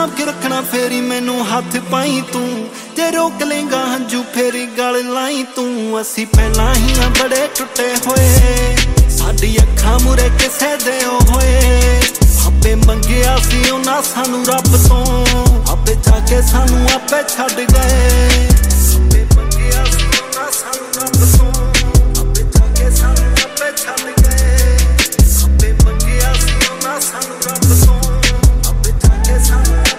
के रखना फेरी मैनू हाथ पाई तू, जे रोक लेंगा हंजू फेरी गल लाई तू। असी पहला ही ना बड़े टुटे होए, साडी अखां मुरे किसे दे होए। आपे मंगिया सी उन्हां सानू रब तो, आपे जाके सानू आपे छड्ड गए।